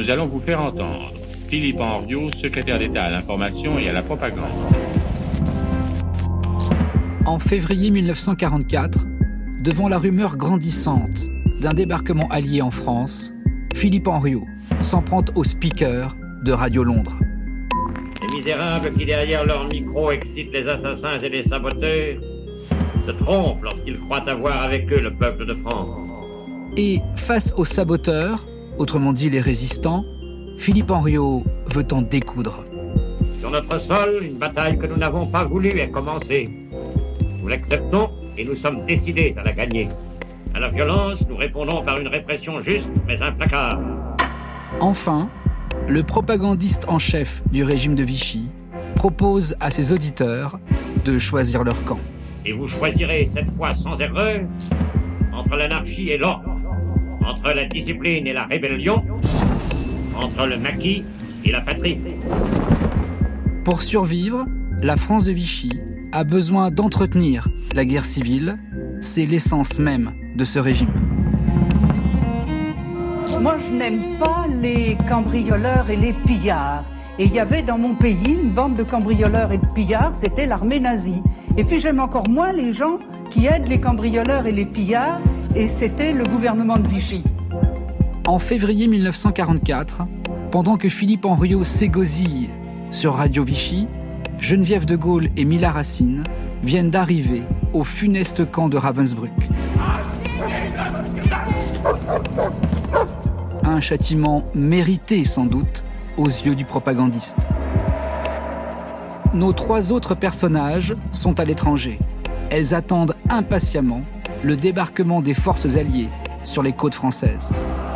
nous allons vous faire entendre Philippe Henriot, secrétaire d'État à l'information et à la propagande. En février 1944, devant la rumeur grandissante d'un débarquement allié en France, Philippe Henriot s'en prend au speaker de Radio Londres. Les misérables qui derrière leur micro excitent les assassins et les saboteurs se trompent lorsqu'ils croient avoir avec eux le peuple de France. Et face aux saboteurs, autrement dit les résistants, Philippe Henriot veut en découdre. Sur notre sol, une bataille que nous n'avons pas voulu est commencée. Nous l'acceptons et nous sommes décidés à la gagner. À la violence, nous répondons par une répression juste mais implacable. Enfin, le propagandiste en chef du régime de Vichy propose à ses auditeurs de choisir leur camp. Et vous choisirez cette fois sans erreur entre l'anarchie et l'ordre, entre la discipline et la rébellion, entre le maquis et la patrie. Pour survivre, la France de Vichy a besoin d'entretenir la guerre civile. C'est l'essence même de ce régime. Moi, je n'aime pas les cambrioleurs et les pillards. Et il y avait dans mon pays une bande de cambrioleurs et de pillards, c'était l'armée nazie. Et puis j'aime encore moins les gens qui aident les cambrioleurs et les pillards, et c'était le gouvernement de Vichy. En février 1944, pendant que Philippe Henriot s'égosille sur Radio Vichy, Geneviève de Gaulle et Mila Racine viennent d'arriver au funeste camp de Ravensbrück. Un châtiment mérité sans doute aux yeux du propagandiste. Nos trois autres personnages sont à l'étranger. Elles attendent impatiemment le débarquement des forces alliées sur les côtes françaises.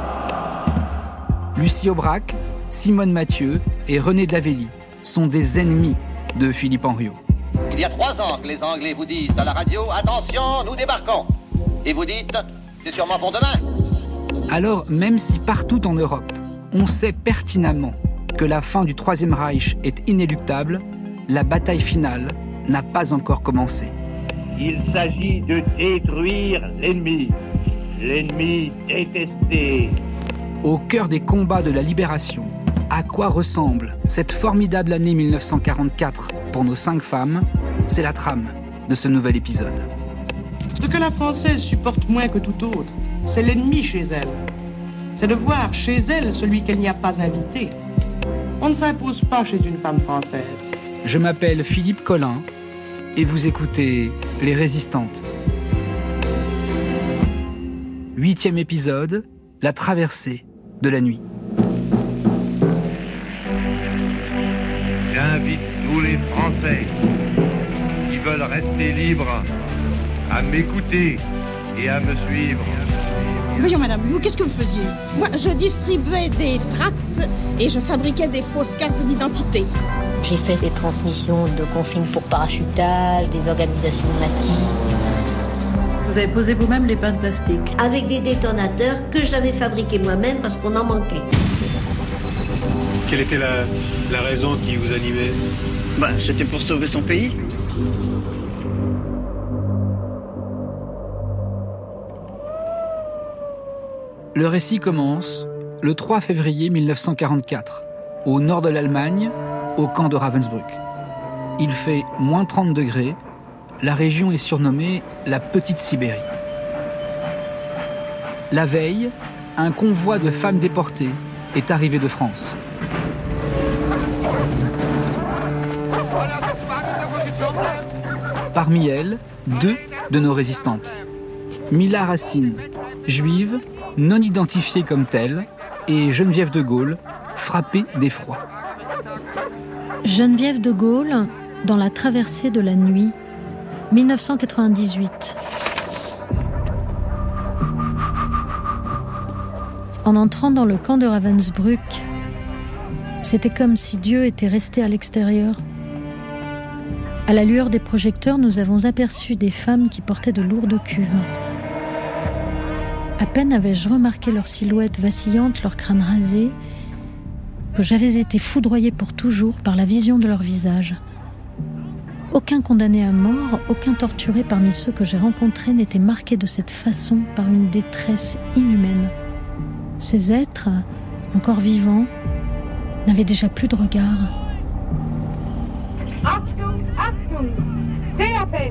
Lucie Aubrac, Simone Mathieu et René Davelli sont des ennemis de Philippe Henriot. Il y a 3 ans que les Anglais vous disent à la radio « Attention, nous débarquons !» Et vous dites « C'est sûrement pour demain !» Alors, même si partout en Europe, on sait pertinemment que la fin du Troisième Reich est inéluctable, la bataille finale n'a pas encore commencé. Il s'agit de détruire l'ennemi détesté. Au cœur des combats de la libération, à quoi ressemble cette formidable année 1944 pour nos 5 femmes, c'est la trame de ce nouvel épisode. Ce que la Française supporte moins que tout autre, c'est l'ennemi chez elle. C'est de voir chez elle celui qu'elle n'y a pas invité. On ne s'impose pas chez une femme française. Je m'appelle Philippe Collin et vous écoutez Les Résistantes. 8e épisode, la traversée de la nuit. J'invite tous les Français qui veulent rester libres à m'écouter et à me suivre. Voyons madame, vous, qu'est-ce que vous faisiez? Moi, je distribuais des tracts et je fabriquais des fausses cartes d'identité. J'ai fait des transmissions de consignes pour parachutage, des organisations de maquis. Vous avez posé vous-même les bains de plastique? Avec des détonateurs que j'avais fabriqués moi-même parce qu'on en manquait. Quelle était la raison qui vous animait? C'était pour sauver son pays. Le récit commence le 3 février 1944, au nord de l'Allemagne, au camp de Ravensbrück. Il fait moins 30 degrés. La région est surnommée la Petite Sibérie. La veille, un convoi de femmes déportées est arrivé de France. Parmi elles, 2 de nos résistantes. Mila Racine, juive, non identifiée comme telle, et Geneviève de Gaulle, frappée d'effroi. Geneviève de Gaulle, dans la traversée de la nuit, 1998. En entrant dans le camp de Ravensbrück, c'était comme si Dieu était resté à l'extérieur. À la lueur des projecteurs, nous avons aperçu des femmes qui portaient de lourdes cuves. À peine avais-je remarqué leur silhouette vacillante, leur crâne rasé, que j'avais été foudroyée pour toujours par la vision de leur visage. Aucun condamné à mort, aucun torturé parmi ceux que j'ai rencontrés n'était marqué de cette façon par une détresse inhumaine. Ces êtres, encore vivants, n'avaient déjà plus de regard. Achtung, Achtung! Seeappell!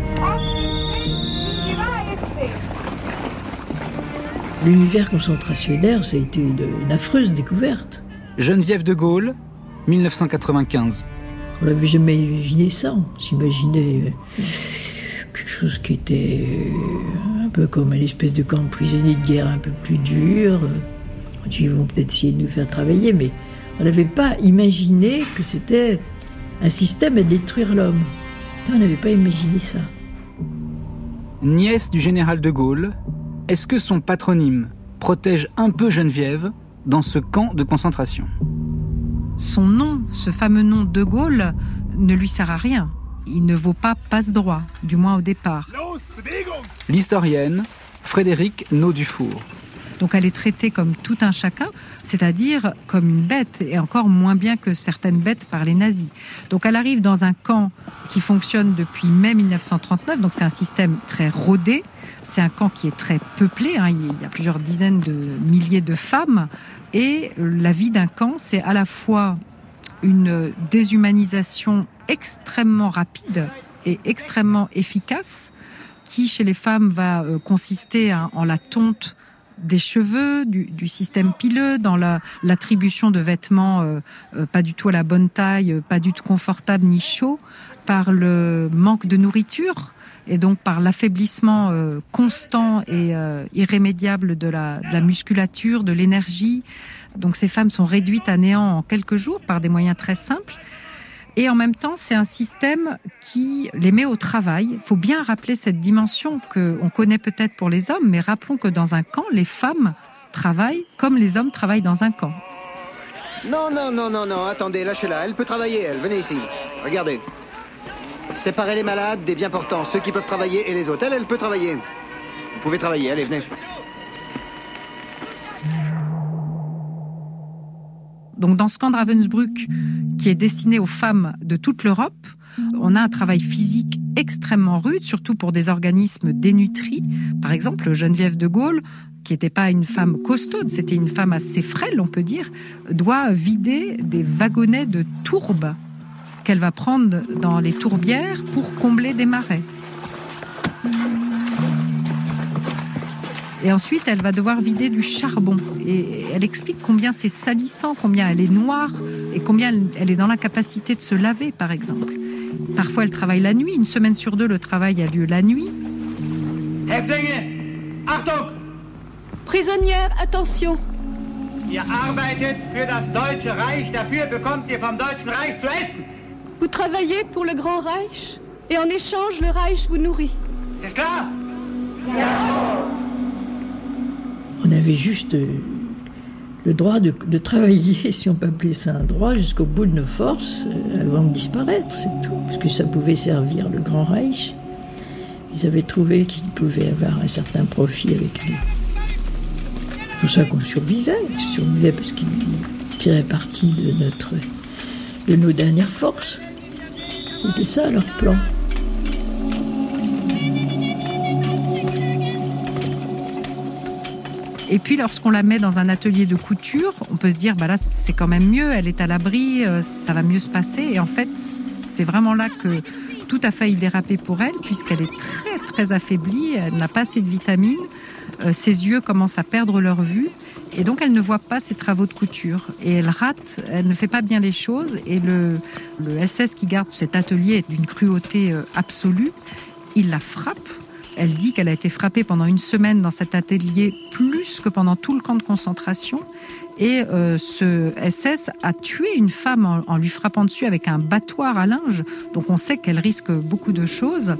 L'univers concentrationnaire, ça a été une affreuse découverte. Geneviève de Gaulle, 1995. On n'avait jamais imaginé ça. On s'imaginait quelque chose qui était un peu comme une espèce de camp de prisonniers de guerre un peu plus dur. Ils vont peut-être essayer de nous faire travailler, mais on n'avait pas imaginé que c'était un système à détruire l'homme. On n'avait pas imaginé ça. Nièce du général de Gaulle, est-ce que son patronyme protège un peu Geneviève dans ce camp de concentration ? Son nom, ce fameux nom de Gaulle, ne lui sert à rien. Il ne vaut pas passe-droit, du moins au départ. L'historienne Frédérique Naud-Dufour. Donc elle est traitée comme tout un chacun, c'est-à-dire comme une bête, et encore moins bien que certaines bêtes par les nazis. Donc elle arrive dans un camp qui fonctionne depuis mai 1939, donc c'est un système très rodé, c'est un camp qui est très peuplé, il y a plusieurs dizaines de milliers de femmes, et la vie d'un camp, c'est à la fois une déshumanisation extrêmement rapide et extrêmement efficace, qui chez les femmes va consister en la tonte des cheveux, du système pileux, dans l'attribution de vêtements pas du tout à la bonne taille, pas du tout confortables ni chauds, par le manque de nourriture et donc par l'affaiblissement constant et irrémédiable de la musculature, de l'énergie. Donc ces femmes sont réduites à néant en quelques jours par des moyens très simples. Et en même temps, c'est un système qui les met au travail. Il faut bien rappeler cette dimension qu'on connaît peut-être pour les hommes, mais rappelons que dans un camp, les femmes travaillent comme les hommes travaillent dans un camp. Non, attendez, lâchez-la. Elle peut travailler, elle. Venez ici. Regardez. Séparez les malades des bien portants, ceux qui peuvent travailler et les autres. Elle peut travailler. Vous pouvez travailler, allez, venez. Donc dans ce camp de Ravensbrück, qui est destiné aux femmes de toute l'Europe, on a un travail physique extrêmement rude, surtout pour des organismes dénutris. Par exemple, Geneviève de Gaulle, qui n'était pas une femme costaude, c'était une femme assez frêle, on peut dire, doit vider des wagonnets de tourbe qu'elle va prendre dans les tourbières pour combler des marais. Et ensuite, elle va devoir vider du charbon. Et elle explique combien c'est salissant, combien elle est noire et combien elle est dans l'incapacité de se laver, par exemple. Parfois, elle travaille la nuit. 1 semaine sur 2, le travail a lieu la nuit. Häftlinge, Achtung! Prisonnière, attention! Ihr arbeitet für das Deutsche Reich, dafür bekommt ihr vom Deutschen Reich zu essen. Vous travaillez pour le Grand Reich et en échange, le Reich vous nourrit. C'est clair? On avait juste le droit de travailler, si on peut appeler ça un droit, jusqu'au bout de nos forces, avant de disparaître, c'est tout. Parce que ça pouvait servir le Grand Reich. Ils avaient trouvé qu'ils pouvaient avoir un certain profit avec nous. C'est pour ça qu'on survivait. On survivait parce qu'ils tiraient parti de nos dernières forces. C'était ça leur plan. Et puis, lorsqu'on la met dans un atelier de couture, on peut se dire, là, c'est quand même mieux, elle est à l'abri, ça va mieux se passer. Et en fait, c'est vraiment là que tout a failli déraper pour elle, puisqu'elle est très, très affaiblie, elle n'a pas assez de vitamines, ses yeux commencent à perdre leur vue, et donc elle ne voit pas ses travaux de couture. Et elle rate, elle ne fait pas bien les choses, et le SS qui garde cet atelier est d'une cruauté absolue, il la frappe. Elle dit qu'elle a été frappée pendant 1 semaine dans cet atelier, plus que pendant tout le camp de concentration. Et ce SS a tué une femme en lui frappant dessus avec un battoir à linge. Donc on sait qu'elle risque beaucoup de choses.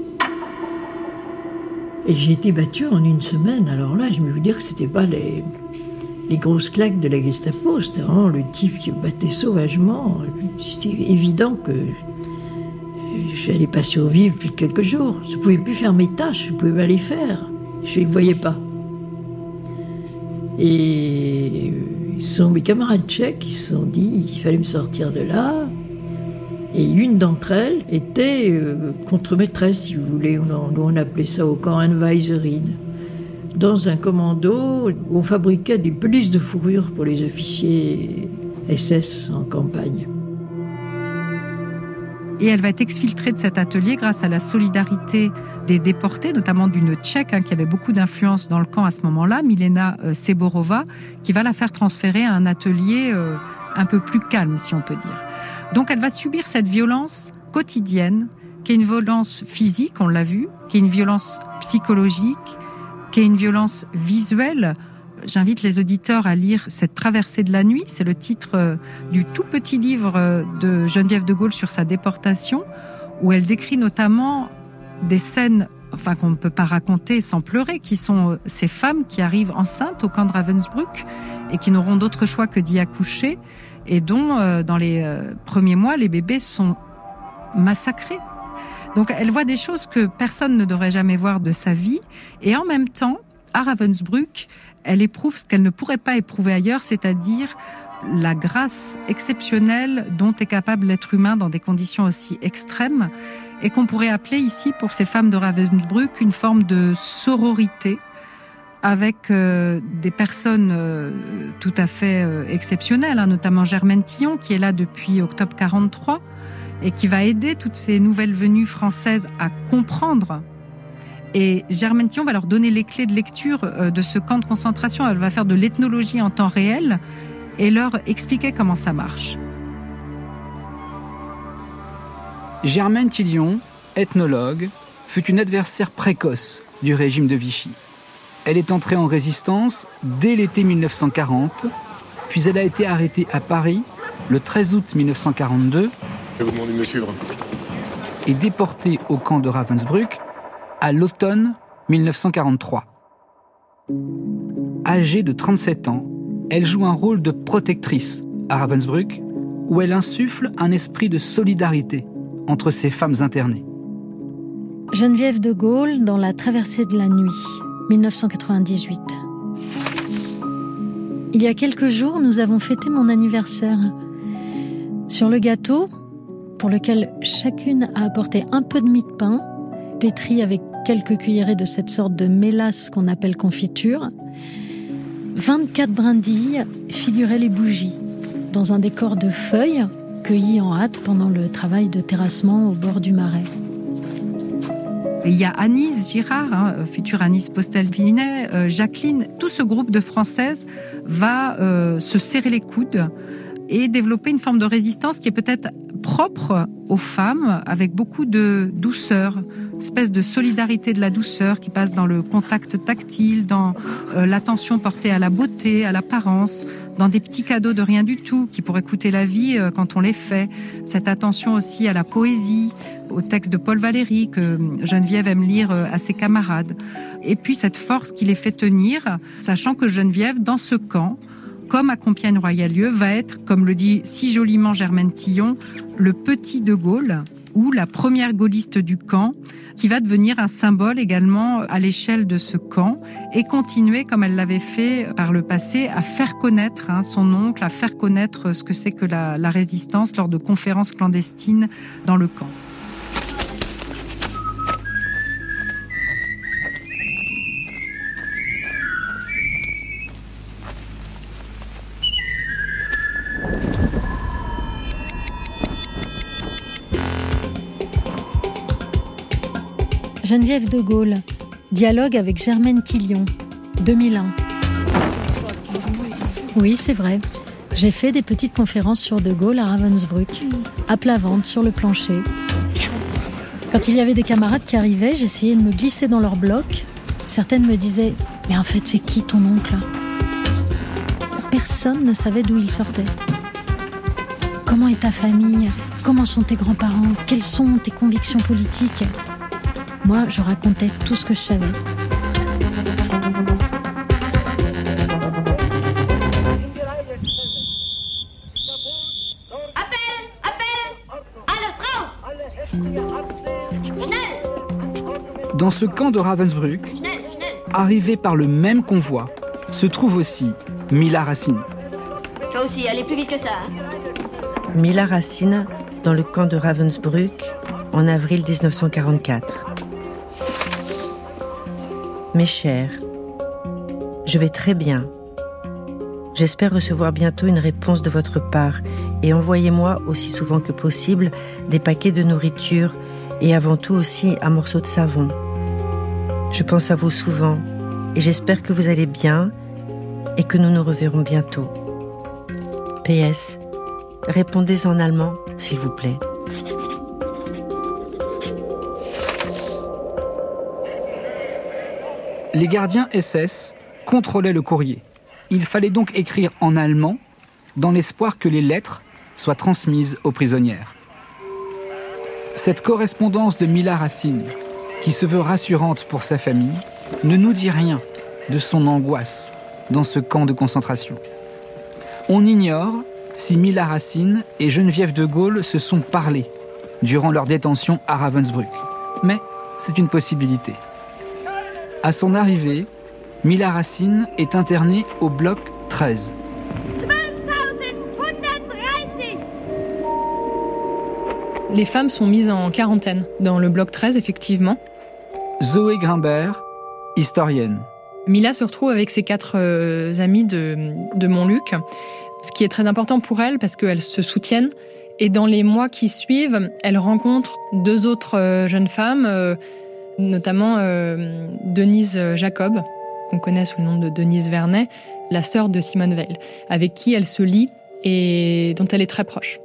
Et j'ai été battue en 1 semaine. Alors là, je vais vous dire que c'était pas les grosses claques de la Gestapo. C'était vraiment le type qui battait sauvagement. C'était évident que je n'allais pas survivre plus de quelques jours. Je ne pouvais plus faire mes tâches, je ne pouvais pas les faire. Je ne les voyais pas. Et ce sont mes camarades tchèques qui se sont dit qu'il fallait me sortir de là. Et une d'entre elles était contre-maîtresse, si vous voulez. On appelait ça au camp Anweiserin. dans un commando où on fabriquait des pelisses de fourrure pour les officiers SS en campagne. Et elle va être exfiltrée de cet atelier grâce à la solidarité des déportés, notamment d'une Tchèque qui avait beaucoup d'influence dans le camp à ce moment-là, Milena Seborova, qui va la faire transférer à un atelier un peu plus calme, si on peut dire. Donc elle va subir cette violence quotidienne, qui est une violence physique, on l'a vu, qui est une violence psychologique, qui est une violence visuelle. J'invite les auditeurs à lire cette traversée de la nuit. C'est le titre du tout petit livre de Geneviève de Gaulle sur sa déportation, où elle décrit notamment des scènes, qu'on ne peut pas raconter sans pleurer, qui sont ces femmes qui arrivent enceintes au camp de Ravensbrück et qui n'auront d'autre choix que d'y accoucher, et dont, dans les premiers mois, les bébés sont massacrés. Donc elle voit des choses que personne ne devrait jamais voir de sa vie, et en même temps, à Ravensbrück, elle éprouve ce qu'elle ne pourrait pas éprouver ailleurs, c'est-à-dire la grâce exceptionnelle dont est capable l'être humain dans des conditions aussi extrêmes, et qu'on pourrait appeler ici, pour ces femmes de Ravensbrück, une forme de sororité avec des personnes tout à fait exceptionnelles, notamment Germaine Tillon, qui est là depuis octobre 43, et qui va aider toutes ces nouvelles venues françaises à comprendre. Et Germaine Tillon va leur donner les clés de lecture de ce camp de concentration. Elle va faire de l'ethnologie en temps réel et leur expliquer comment ça marche. Germaine Tillon, ethnologue, fut une adversaire précoce du régime de Vichy. Elle est entrée en résistance dès l'été 1940, puis elle a été arrêtée à Paris le 13 août 1942. Je vais vous demander de me suivre. Et déportée au camp de Ravensbrück à l'automne 1943. Âgée de 37 ans, elle joue un rôle de protectrice à Ravensbrück, où elle insuffle un esprit de solidarité entre ces femmes internées. Geneviève de Gaulle dans La traversée de la nuit, 1998. Il y a quelques jours, nous avons fêté mon anniversaire. Sur le gâteau, pour lequel chacune a apporté un peu de mie de pain, pétri avec quelques cuillerées de cette sorte de mélasse qu'on appelle confiture, 24 brindilles figuraient les bougies, dans un décor de feuilles cueillies en hâte pendant le travail de terrassement au bord du marais. Et il y a Agnès Girard, future Agnès Postel-Vinet, Jacqueline, tout ce groupe de Françaises va se serrer les coudes et développer une forme de résistance qui est peut-être propre aux femmes, avec beaucoup de douceur, une espèce de solidarité de la douceur qui passe dans le contact tactile, dans l'attention portée à la beauté, à l'apparence, dans des petits cadeaux de rien du tout qui pourraient coûter la vie quand on les fait. Cette attention aussi à la poésie, au texte de Paul Valéry que Geneviève aime lire à ses camarades. Et puis cette force qui les fait tenir, sachant que Geneviève, dans ce camp, comme à Compiègne-Royalieu, va être, comme le dit si joliment Germaine Tillon, le petit de Gaulle, ou la première gaulliste du camp, qui va devenir un symbole également à l'échelle de ce camp, et continuer, comme elle l'avait fait par le passé, à faire connaître son oncle, à faire connaître ce que c'est que la résistance lors de conférences clandestines dans le camp. Geneviève de Gaulle, dialogue avec Germaine Tillon, 2001. Oui, c'est vrai. J'ai fait des petites conférences sur de Gaulle à Ravensbrück, à plat ventre, sur le plancher. Quand il y avait des camarades qui arrivaient, j'essayais de me glisser dans leur bloc. Certaines me disaient « Mais en fait, c'est qui ton oncle ?» Personne ne savait d'où il sortait. Comment est ta famille ? Comment sont tes grands-parents ? Quelles sont tes convictions politiques ? Moi, je racontais tout ce que je savais. Dans ce camp de Ravensbrück, arrivé par le même convoi, se trouve aussi Mila Racine. Toi aussi, allez plus vite que ça. Mila Racine, dans le camp de Ravensbrück, en avril 1944. Mes chers, Je vais très bien. J'espère recevoir bientôt une réponse de votre part et envoyez-moi aussi souvent que possible des paquets de nourriture et avant tout aussi un morceau de savon. Je pense à vous souvent et j'espère que vous allez bien et que nous nous reverrons bientôt. PS, répondez en allemand, s'il vous plaît. Les gardiens SS contrôlaient le courrier. Il fallait donc écrire en allemand dans l'espoir que les lettres soient transmises aux prisonnières. Cette correspondance de Mila Racine, qui se veut rassurante pour sa famille, ne nous dit rien de son angoisse dans ce camp de concentration. On ignore si Mila Racine et Geneviève de Gaulle se sont parlé durant leur détention à Ravensbrück. Mais c'est une possibilité. À son arrivée, Mila Racine est internée au bloc 13. Les femmes sont mises en quarantaine dans le bloc 13, effectivement. Zoé Grimbert, historienne. Mila se retrouve avec ses 4 amis de Montluc, ce qui est très important pour elle parce qu'elles se soutiennent. Et dans les mois qui suivent, elle rencontre 2 autres jeunes femmes, notamment Denise Jacob, qu'on connaît sous le nom de Denise Vernet, la sœur de Simone Veil, avec qui elle se lie et dont elle est très proche.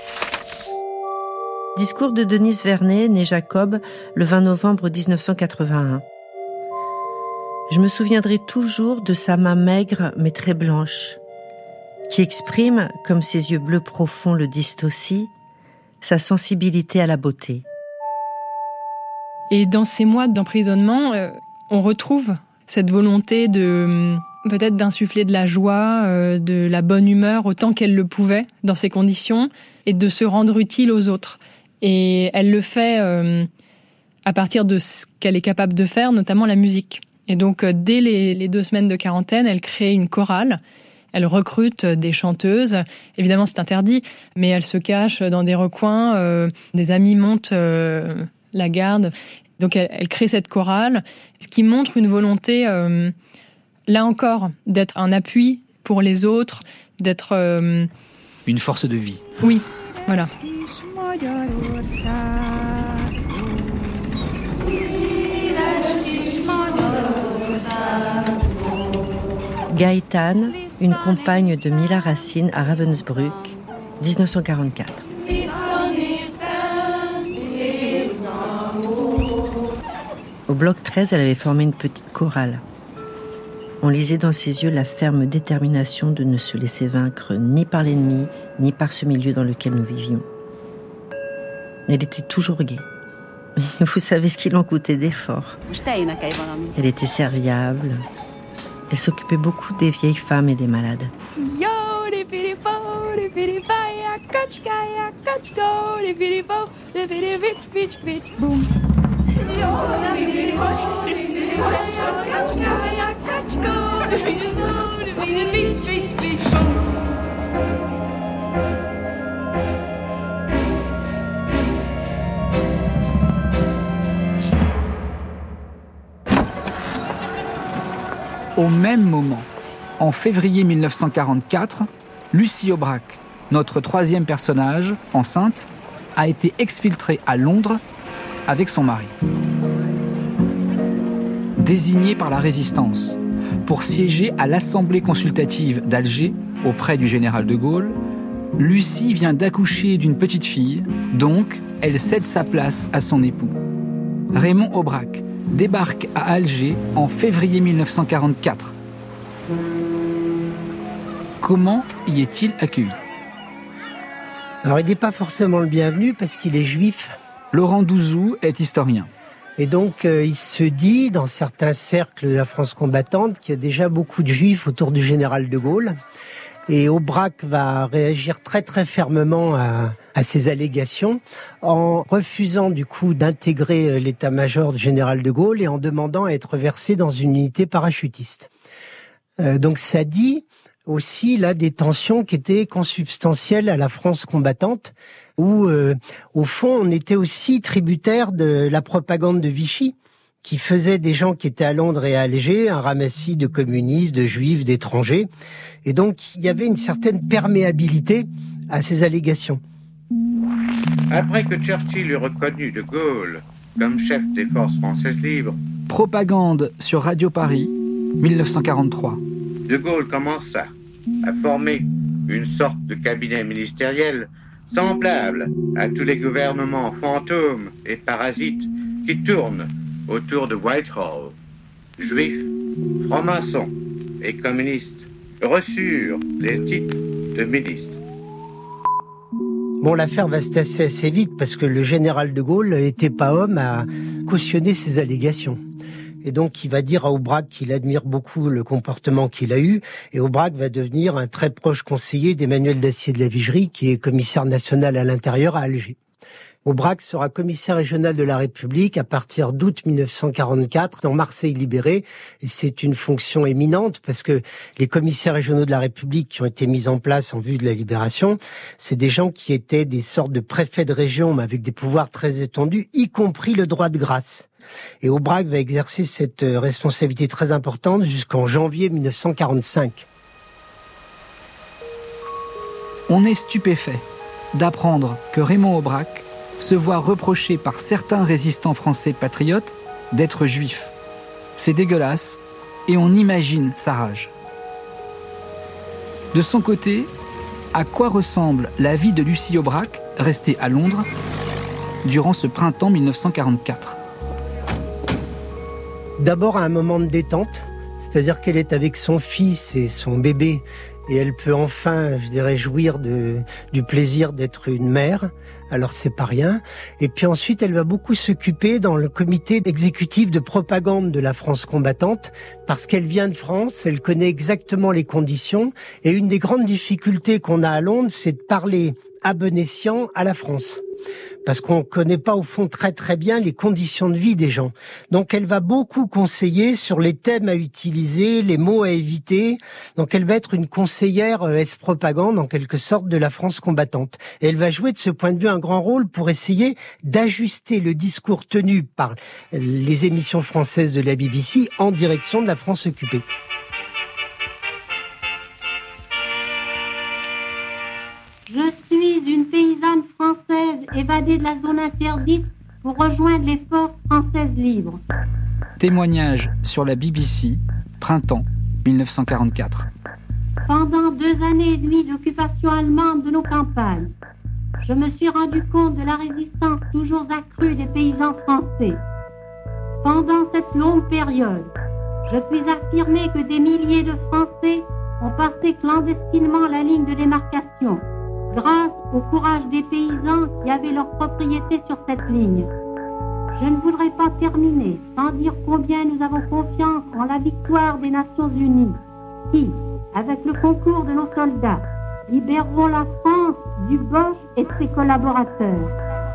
Discours de Denise Vernet, née Jacob, le 20 novembre 1981. Je me souviendrai toujours de sa main maigre mais très blanche, qui exprime, comme ses yeux bleus profonds le disent aussi, sa sensibilité à la beauté. Et dans ces mois d'emprisonnement, on retrouve cette volonté de peut-être d'insuffler de la joie, de la bonne humeur autant qu'elle le pouvait dans ces conditions et de se rendre utile aux autres. Et elle le fait à partir de ce qu'elle est capable de faire, notamment la musique. Et donc, dès les 2 semaines de quarantaine, elle crée une chorale. Elle recrute des chanteuses. Évidemment, c'est interdit, mais elle se cache dans des recoins. Des amis montent la garde. Donc, elle crée cette chorale, ce qui montre une volonté, là encore, d'être un appui pour les autres, d'être... Une force de vie. Oui, voilà. Gaëtane, une compagne de Mila Racine à Ravensbrück, 1944. Au bloc 13, elle avait formé une petite chorale. On lisait dans ses yeux la ferme détermination de ne se laisser vaincre ni par l'ennemi, ni par ce milieu dans lequel nous vivions. Elle était toujours gaie. Vous savez ce qu'il en coûtait d'efforts. Elle était serviable. Elle s'occupait beaucoup des vieilles femmes et des malades. Au même moment, en février 1944, Lucie Aubrac, notre 3e personnage, enceinte, a été exfiltrée à Londres avec son mari. Désignée par la Résistance pour siéger à l'Assemblée consultative d'Alger auprès du général de Gaulle, Lucie vient d'accoucher d'une petite fille, donc elle cède sa place à son époux. Raymond Aubrac débarque à Alger en février 1944. Comment y est-il accueilli ? Alors il n'est pas forcément le bienvenu parce qu'il est juif. Laurent Douzou est historien. Et donc il se dit dans certains cercles de la France combattante qu'il y a déjà beaucoup de juifs autour du général de Gaulle. Et Aubrac va réagir très très fermement à ces allégations en refusant du coup d'intégrer l'état-major du général de Gaulle et en demandant à être versé dans une unité parachutiste. Donc ça dit aussi là des tensions qui étaient consubstantielles à la France combattante où au fond on était aussi tributaire de la propagande de Vichy qui faisait des gens qui étaient à Londres et à Alger un ramassis de communistes, de juifs, d'étrangers. Et donc, il y avait une certaine perméabilité à ces allégations. Après que Churchill eut reconnu De Gaulle comme chef des forces françaises libres, Propagande sur Radio Paris, 1943. De Gaulle commença à former une sorte de cabinet ministériel semblable à tous les gouvernements fantômes et parasites qui tournent autour de Whitehall. Juifs, francs-maçons et communistes reçurent les titres de ministres. Bon, l'affaire va se tasser assez vite parce que le général de Gaulle n'était pas homme à cautionner ces allégations. Et donc, il va dire à Aubrac qu'il admire beaucoup le comportement qu'il a eu. Et Aubrac va devenir un très proche conseiller d'Emmanuel Dacier de la Vigerie, qui est commissaire national à l'intérieur à Alger. Aubrac sera commissaire régional de la République à partir d'août 1944 dans Marseille libérée. Et c'est une fonction éminente parce que les commissaires régionaux de la République qui ont été mis en place en vue de la libération, c'est des gens qui étaient des sortes de préfets de région, mais avec des pouvoirs très étendus, y compris le droit de grâce. Et Aubrac va exercer cette responsabilité très importante jusqu'en janvier 1945. On est stupéfait d'apprendre que Raymond Aubrac se voit reprocher par certains résistants français patriotes d'être juif. C'est dégueulasse et on imagine sa rage. De son côté, à quoi ressemble la vie de Lucie Aubrac, restée à Londres, durant ce printemps 1944 ? D'abord à un moment de détente, c'est-à-dire qu'elle est avec son fils et son bébé et elle peut enfin, je dirais, jouir du plaisir d'être une mère. Alors c'est pas rien. Et puis ensuite, elle va beaucoup s'occuper dans le comité exécutif de propagande de la France combattante parce qu'elle vient de France, elle connaît exactement les conditions et une des grandes difficultés qu'on a à Londres, c'est de parler à bon escient à la France. Parce qu'on connaît pas au fond très très bien les conditions de vie des gens. Donc elle va beaucoup conseiller sur les thèmes à utiliser, les mots à éviter. Donc elle va être une conseillère propagande en quelque sorte de la France combattante. Et elle va jouer de ce point de vue un grand rôle pour essayer d'ajuster le discours tenu par les émissions françaises de la BBC en direction de la France occupée. Je suis une paysanne française évadée de la zone interdite pour rejoindre les forces françaises libres. Témoignage sur la BBC, printemps 1944. Pendant 2 années et demie d'occupation allemande de nos campagnes, je me suis rendu compte de la résistance toujours accrue des paysans français. Pendant cette longue période, je puis affirmer que des milliers de Français ont passé clandestinement la ligne de démarcation, grâce au courage des paysans qui avaient leur propriété sur cette ligne. Je ne voudrais pas terminer sans dire combien nous avons confiance en la victoire des Nations Unies, qui, avec le concours de nos soldats, libéreront la France du Boche et de ses collaborateurs.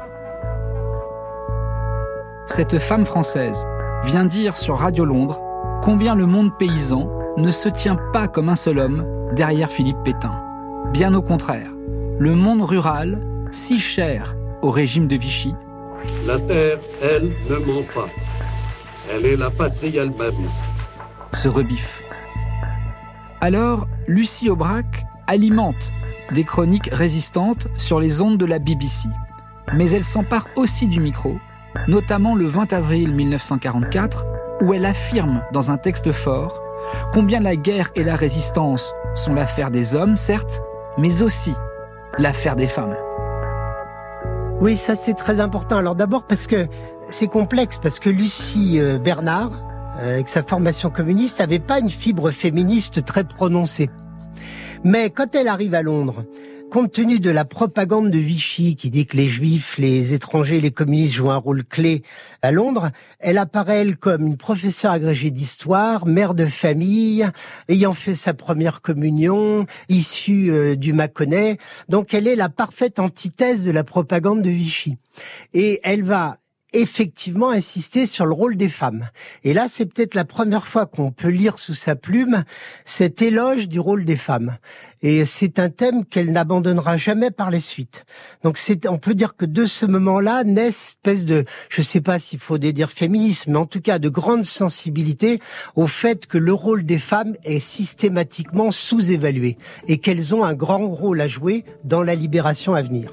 Cette femme française vient dire sur Radio Londres combien le monde paysan ne se tient pas comme un seul homme derrière Philippe Pétain. Bien au contraire. Le monde rural, si cher au régime de Vichy. La terre, elle, ne ment pas. Elle est la patrie elle-même. Se rebiffe. Alors, Lucie Aubrac alimente des chroniques résistantes sur les ondes de la BBC. Mais elle s'empare aussi du micro, notamment le 20 avril 1944, où elle affirme dans un texte fort combien la guerre et la résistance sont l'affaire des hommes, certes, mais aussi l'affaire des femmes. Oui, ça c'est très important. Alors d'abord parce que c'est complexe, parce que Lucie Bernard, avec sa formation communiste, n'avait pas une fibre féministe très prononcée. Mais quand elle arrive à Londres, compte tenu de la propagande de Vichy qui dit que les juifs, les étrangers, les communistes jouent un rôle clé à Londres, elle apparaît elle comme une professeure agrégée d'histoire, mère de famille, ayant fait sa première communion, issue du Mâconnais. Donc elle est la parfaite antithèse de la propagande de Vichy. Et elle va effectivement insisté sur le rôle des femmes. Et là, c'est peut-être la première fois qu'on peut lire sous sa plume cet éloge du rôle des femmes. Et c'est un thème qu'elle n'abandonnera jamais par la suite. Donc on peut dire que de ce moment-là naît une espèce de, je sais pas s'il faut dire féminisme, mais en tout cas de grande sensibilité au fait que le rôle des femmes est systématiquement sous-évalué et qu'elles ont un grand rôle à jouer dans la libération à venir.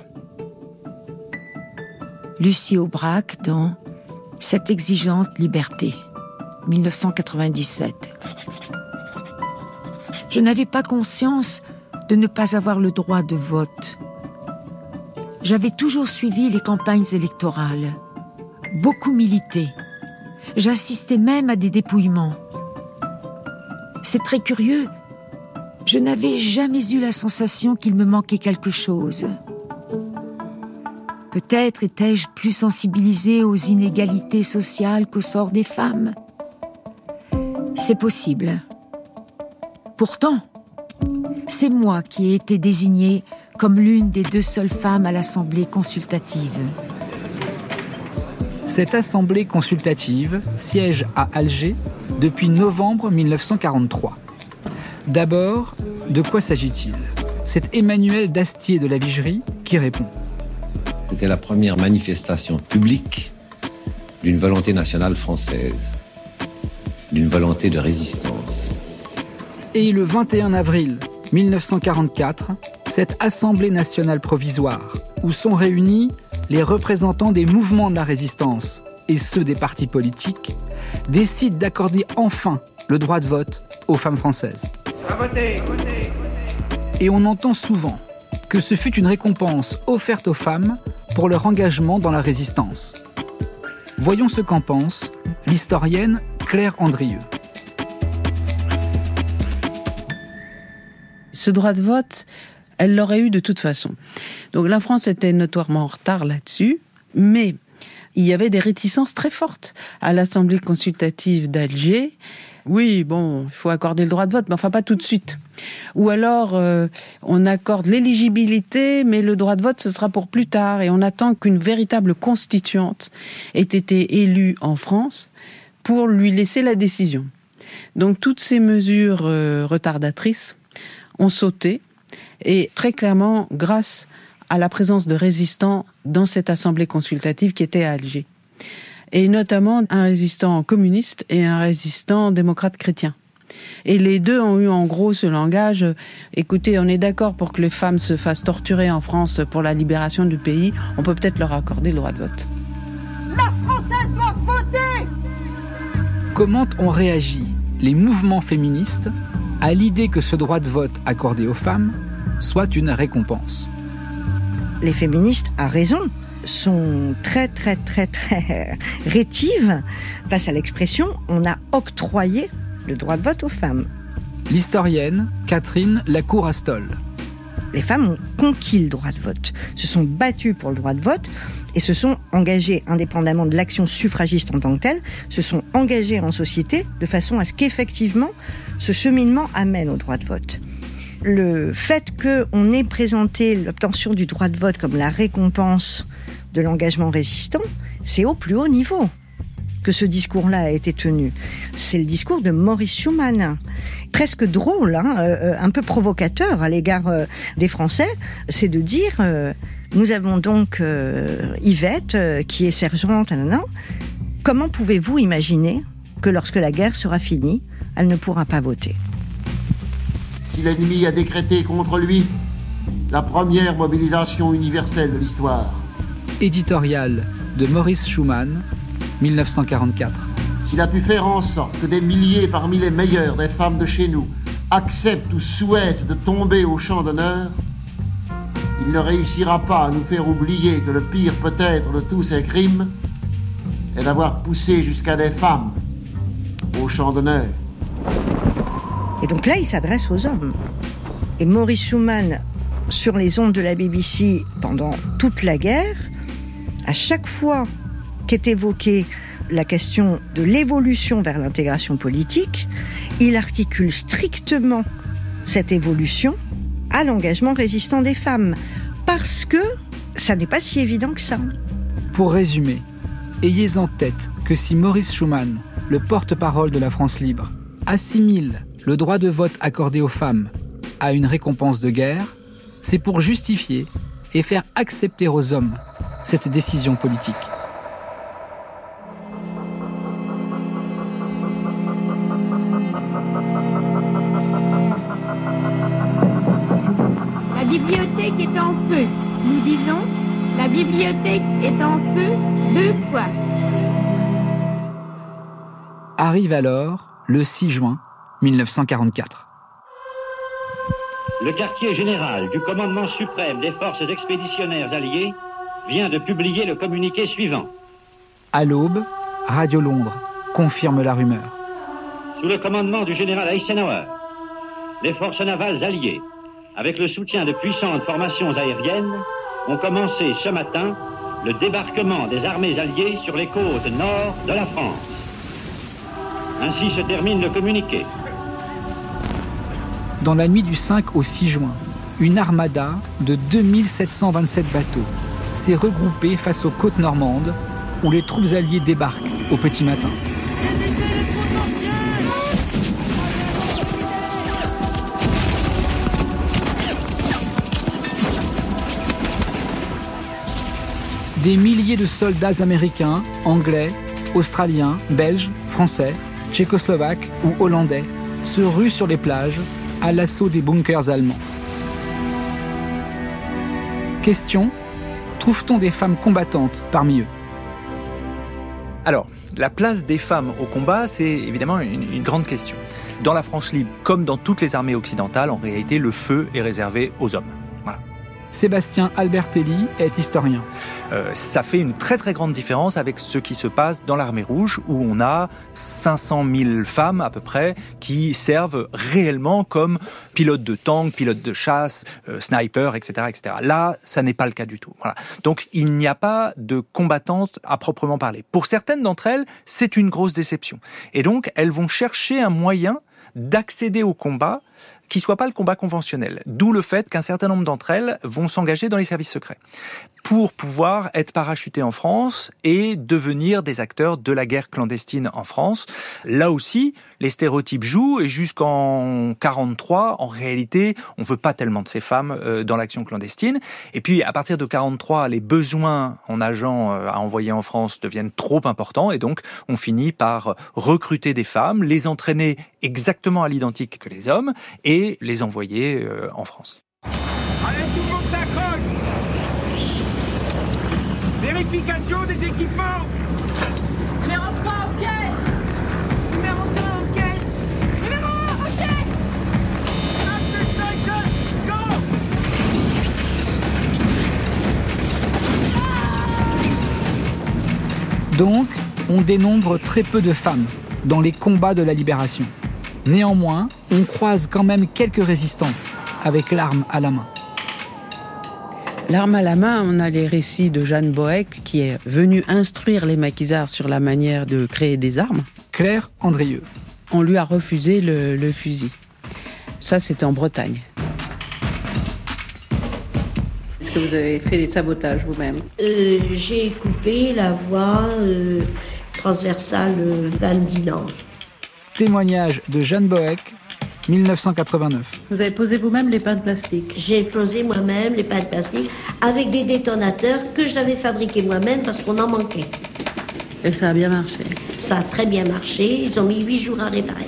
Lucie Aubrac dans Cette exigeante liberté, 1997. Je n'avais pas conscience de ne pas avoir le droit de vote. J'avais toujours suivi les campagnes électorales, beaucoup milité. J'assistais même à des dépouillements. C'est très curieux, je n'avais jamais eu la sensation qu'il me manquait quelque chose. Peut-être étais-je plus sensibilisée aux inégalités sociales qu'au sort des femmes. C'est possible. Pourtant, c'est moi qui ai été désignée comme l'une des 2 seules femmes à l'Assemblée consultative. Cette Assemblée consultative siège à Alger depuis novembre 1943. D'abord, de quoi s'agit-il ? C'est Emmanuel Dastier de la Vigerie qui répond. C'était la première manifestation publique d'une volonté nationale française, d'une volonté de résistance. Et le 21 avril 1944, cette Assemblée nationale provisoire, où sont réunis les représentants des mouvements de la résistance et ceux des partis politiques, décide d'accorder enfin le droit de vote aux femmes françaises. Et on entend souvent que ce fut une récompense offerte aux femmes pour leur engagement dans la résistance. Voyons ce qu'en pense l'historienne Claire Andrieux. Ce droit de vote, elle l'aurait eu de toute façon. Donc la France était notoirement en retard là-dessus, mais il y avait des réticences très fortes à l'Assemblée consultative d'Alger. Oui, bon, il faut accorder le droit de vote, mais enfin pas tout de suite. Ou alors, on accorde l'éligibilité, mais le droit de vote, ce sera pour plus tard. Et on attend qu'une véritable constituante ait été élue en France pour lui laisser la décision. Donc toutes ces mesures retardatrices ont sauté. Et très clairement, grâce à la présence de résistants dans cette assemblée consultative qui était à Alger. Et notamment un résistant communiste et un résistant démocrate chrétien. Et les deux ont eu en gros ce langage, écoutez, on est d'accord pour que les femmes se fassent torturer en France pour la libération du pays, on peut peut-être leur accorder le droit de vote. La Française doit voter! Comment ont réagi les mouvements féministes à l'idée que ce droit de vote accordé aux femmes soit une récompense? Les féministes, à raison, sont très rétives face à l'expression « on a octroyé le droit de vote aux femmes ». L'historienne Catherine Lacour-Astol. Les femmes ont conquis le droit de vote, se sont battues pour le droit de vote et se sont engagées, indépendamment de l'action suffragiste en tant que telle, se sont engagées en société de façon à ce qu'effectivement ce cheminement amène au droit de vote. Le fait qu'on ait présenté l'obtention du droit de vote comme la récompense de l'engagement résistant, c'est au plus haut niveau que ce discours-là a été tenu. C'est le discours de Maurice Schumann, presque drôle, un peu provocateur à l'égard des Français, c'est de dire nous avons donc Yvette qui est sergente, comment pouvez-vous imaginer que lorsque la guerre sera finie, elle ne pourra pas voter ? Si l'ennemi a décrété contre lui la première mobilisation universelle de l'histoire. Éditorial de Maurice Schumann, 1944. S'il a pu faire en sorte que des milliers parmi les meilleures des femmes de chez nous acceptent ou souhaitent de tomber au champ d'honneur, il ne réussira pas à nous faire oublier que le pire peut-être de tous ces crimes est d'avoir poussé jusqu'à des femmes au champ d'honneur. Et donc là, il s'adresse aux hommes. Et Maurice Schumann, sur les ondes de la BBC pendant toute la guerre, à chaque fois qu'est évoquée la question de l'évolution vers l'intégration politique, il articule strictement cette évolution à l'engagement résistant des femmes. Parce que ça n'est pas si évident que ça. Pour résumer, ayez en tête que si Maurice Schumann, le porte-parole de la France libre, assimile le droit de vote accordé aux femmes à une récompense de guerre, c'est pour justifier et faire accepter aux hommes cette décision politique. La bibliothèque est en feu. Nous disons, la bibliothèque est en feu 2 fois. Arrive alors le 6 juin 1944. Le quartier général du commandement suprême des forces expéditionnaires alliées vient de publier le communiqué suivant. À l'aube, Radio Londres confirme la rumeur. Sous le commandement du général Eisenhower, les forces navales alliées, avec le soutien de puissantes formations aériennes, ont commencé ce matin le débarquement des armées alliées sur les côtes nord de la France. Ainsi se termine le communiqué. Dans la nuit du 5 au 6 juin, une armada de 2727 bateaux s'est regroupée face aux côtes normandes où les troupes alliées débarquent au petit matin. Des milliers de soldats américains, anglais, australiens, belges, français, tchécoslovaques ou hollandais se ruent sur les plages à l'assaut des bunkers allemands. Question, trouve-t-on des femmes combattantes parmi eux ? Alors, la place des femmes au combat, c'est évidemment une grande question. Dans la France libre, comme dans toutes les armées occidentales, en réalité, le feu est réservé aux hommes. Voilà. Sébastien Albertelli est historien. Ça fait une très très grande différence avec ce qui se passe dans l'armée rouge, où on a 500 000 femmes à peu près qui servent réellement comme pilotes de tanks, pilotes de chasse, snipers, etc., etc. Là, ça n'est pas le cas du tout. Voilà. Donc, il n'y a pas de combattantes à proprement parler. Pour certaines d'entre elles, c'est une grosse déception. Et donc, elles vont chercher un moyen d'accéder au combat qui soit pas le combat conventionnel. D'où le fait qu'un certain nombre d'entre elles vont s'engager dans les services secrets pour pouvoir être parachutées en France et devenir des acteurs de la guerre clandestine en France. Là aussi, les stéréotypes jouent et jusqu'en 43, en réalité, on veut pas tellement de ces femmes dans l'action clandestine. Et puis, à partir de 43, les besoins en agents à envoyer en France deviennent trop importants et donc, on finit par recruter des femmes, les entraîner exactement à l'identique que les hommes et les envoyer en France. Allez, tout le monde s'accroche! Vérification des équipements! Numéro 3, ok! Numéro 2, ok! Numéro 1, ok! Action station, go! Donc, on dénombre très peu de femmes dans les combats de la libération. Néanmoins, on croise quand même quelques résistantes avec l'arme à la main. L'arme à la main, on a les récits de Jeanne Boeck qui est venue instruire les maquisards sur la manière de créer des armes. Claire Andrieux. On lui a refusé le fusil. Ça, c'était en Bretagne. Est-ce que vous avez fait des sabotages vous-même? J'ai coupé la voie transversale d'Andinant. Témoignage de Jeanne Boeck, 1989. Vous avez posé vous-même les pains de plastique? J'ai posé moi-même les pains de plastique avec des détonateurs que j'avais fabriqués moi-même parce qu'on en manquait. Et ça a bien marché? Ça a très bien marché. Ils ont mis 8 jours à réparer.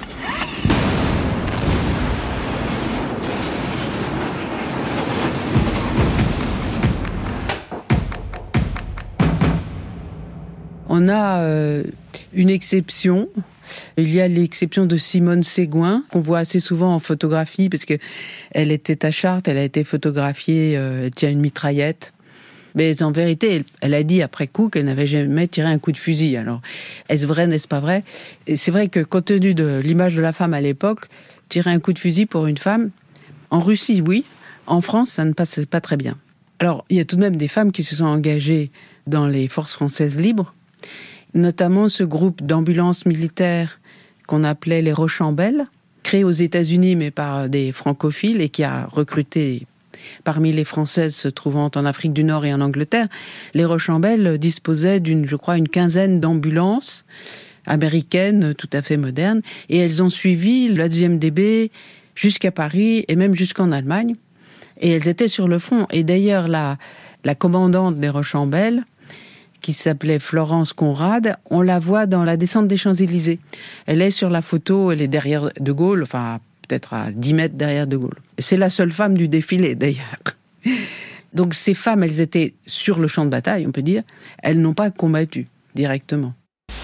On a une exception. Il y a l'exception de Simone Ségouin, qu'on voit assez souvent en photographie, parce qu'elle était à Chartres, elle a été photographiée, elle tient une mitraillette. Mais en vérité, elle a dit après coup qu'elle n'avait jamais tiré un coup de fusil. Alors, est-ce vrai, n'est-ce pas vrai? Et c'est vrai que compte tenu de l'image de la femme à l'époque, tirer un coup de fusil pour une femme, en Russie, oui. En France, ça ne passait pas très bien. Alors, il y a tout de même des femmes qui se sont engagées dans les forces françaises libres, notamment ce groupe d'ambulances militaires qu'on appelait les Rochambeaux, créé aux États-Unis mais par des francophiles et qui a recruté parmi les Françaises se trouvant en Afrique du Nord et en Angleterre, les Rochambeau disposaient d'une, je crois, une quinzaine d'ambulances américaines tout à fait modernes, et elles ont suivi la 2e DB jusqu'à Paris et même jusqu'en Allemagne, et elles étaient sur le front. Et d'ailleurs, la commandante des Rochambeau, qui s'appelait Florence Conrad, on la voit dans la descente des Champs-Élysées. Elle est sur la photo, elle est derrière De Gaulle, enfin peut-être à 10 mètres derrière De Gaulle. C'est la seule femme du défilé d'ailleurs. Donc ces femmes, elles étaient sur le champ de bataille, on peut dire. Elles n'ont pas combattu directement.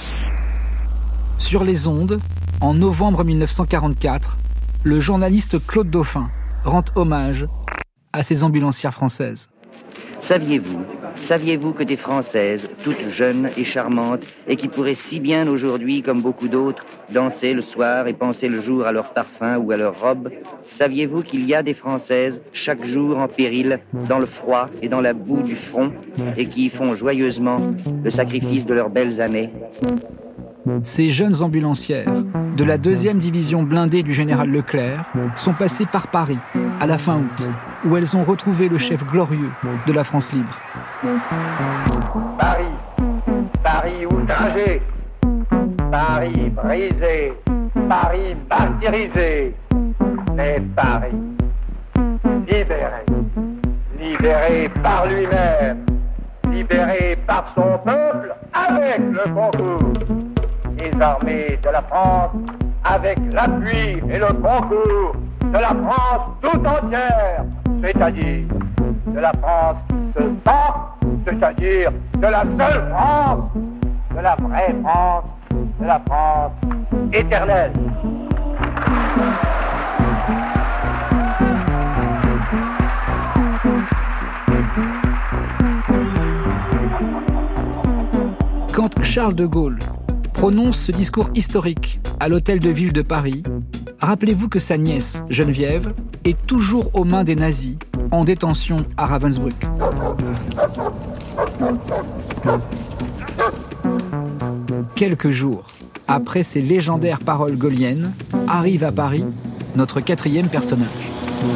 Sur les ondes, en novembre 1944, le journaliste Claude Dauphin rend hommage à ces ambulancières françaises. Saviez-vous que des Françaises, toutes jeunes et charmantes, et qui pourraient si bien aujourd'hui, comme beaucoup d'autres, danser le soir et penser le jour à leur parfum ou à leur robe, saviez-vous qu'il y a des Françaises, chaque jour en péril, dans le froid et dans la boue du front, et qui y font joyeusement le sacrifice de leurs belles années ? Ces jeunes ambulancières de la 2e division blindée du général Leclerc sont passées par Paris à la fin août, où elles ont retrouvé le chef glorieux de la France libre. Paris outragé, Paris brisé, Paris martyrisé, mais Paris libéré par lui-même, libéré par son peuple avec le concours des armées de la France, avec l'appui et le concours de la France tout entière, c'est-à-dire de la France qui se bat, c'est-à-dire de la seule France, de la vraie France, de la France éternelle. Quand Charles de Gaulle prononce ce discours historique à l'hôtel de ville de Paris, rappelez-vous que sa nièce, Geneviève, est toujours aux mains des nazis, en détention à Ravensbrück. Quelques jours après ces légendaires paroles gaulliennes, arrive à Paris notre 4e personnage.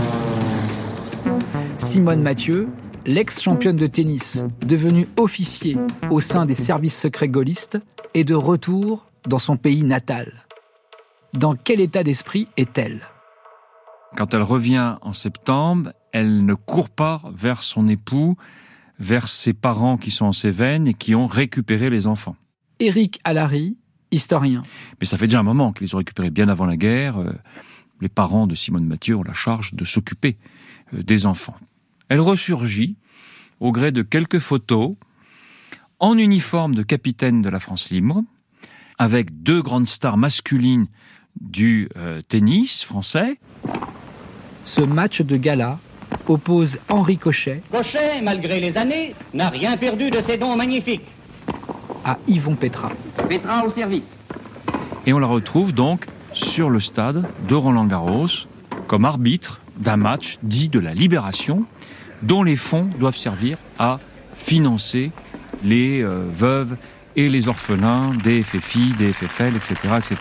Simone Mathieu, l'ex-championne de tennis, devenue officier au sein des services secrets gaullistes, est de retour dans son pays natal. Dans quel état d'esprit est-elle ? Quand elle revient en septembre, elle ne court pas vers son époux, vers ses parents qui sont en Cévennes et qui ont récupéré les enfants. Éric Allary, historien. Mais ça fait déjà un moment qu'ils les ont récupérés, bien avant la guerre. Les parents de Simone Mathieu ont la charge de s'occuper des enfants. Elle ressurgit au gré de quelques photos en uniforme de capitaine de la France libre, avec 2 grandes stars masculines du tennis français. Ce match de gala oppose Henri Cochet. Cochet, malgré les années, n'a rien perdu de ses dons magnifiques. À Yvon Petra. Petra au service. Et on la retrouve donc sur le stade de Roland-Garros comme arbitre d'un match dit de la Libération, dont les fonds doivent servir à financer les veuves et les orphelins des FFI, des FFL, etc., etc.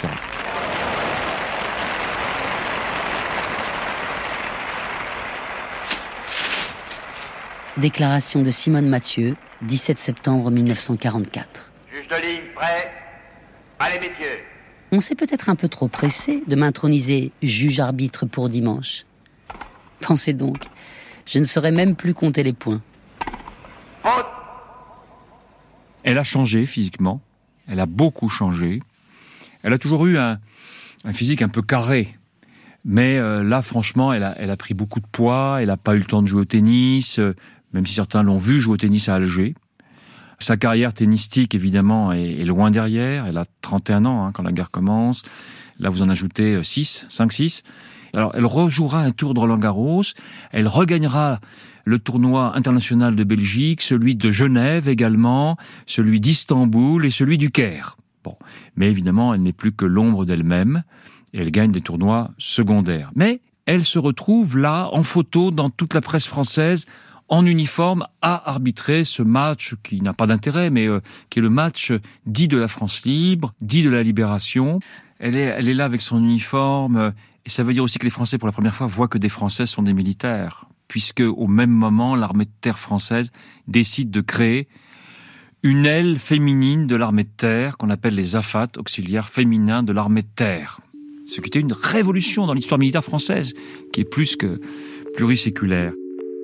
Déclaration de Simone Mathieu, 17 septembre 1944. Juge de ligne, prêt. Allez, messieurs. On s'est peut-être un peu trop pressé de m'introniser juge-arbitre pour dimanche. Pensez donc, je ne saurais même plus compter les points. Faute. Elle a changé physiquement, elle a beaucoup changé. Elle a toujours eu un physique un peu carré. Mais là, franchement, elle a pris beaucoup de poids, elle n'a pas eu le temps de jouer au tennis, même si certains l'ont vu jouer au tennis à Alger. Sa carrière tennistique, évidemment, est loin derrière. Elle a 31 ans quand la guerre commence. Là, vous en ajoutez 5-6. Alors, elle rejouera un tour de Roland-Garros. Elle regagnera le tournoi international de Belgique, celui de Genève également, celui d'Istanbul et celui du Caire. Bon, mais évidemment, elle n'est plus que l'ombre d'elle-même et elle gagne des tournois secondaires. Mais elle se retrouve là, en photo, dans toute la presse française, en uniforme, à arbitrer ce match qui n'a pas d'intérêt, mais qui est le match dit de la France libre, dit de la Libération. Elle est là avec son uniforme, et ça veut dire aussi que les Français, pour la première fois, voient que des Français sont des militaires. puisque au même moment, l'armée de terre française décide de créer une aile féminine de l'armée de terre qu'on appelle les AFAT, auxiliaires féminins de l'armée de terre. Ce qui était une révolution dans l'histoire militaire française, qui est plus que pluriséculaire.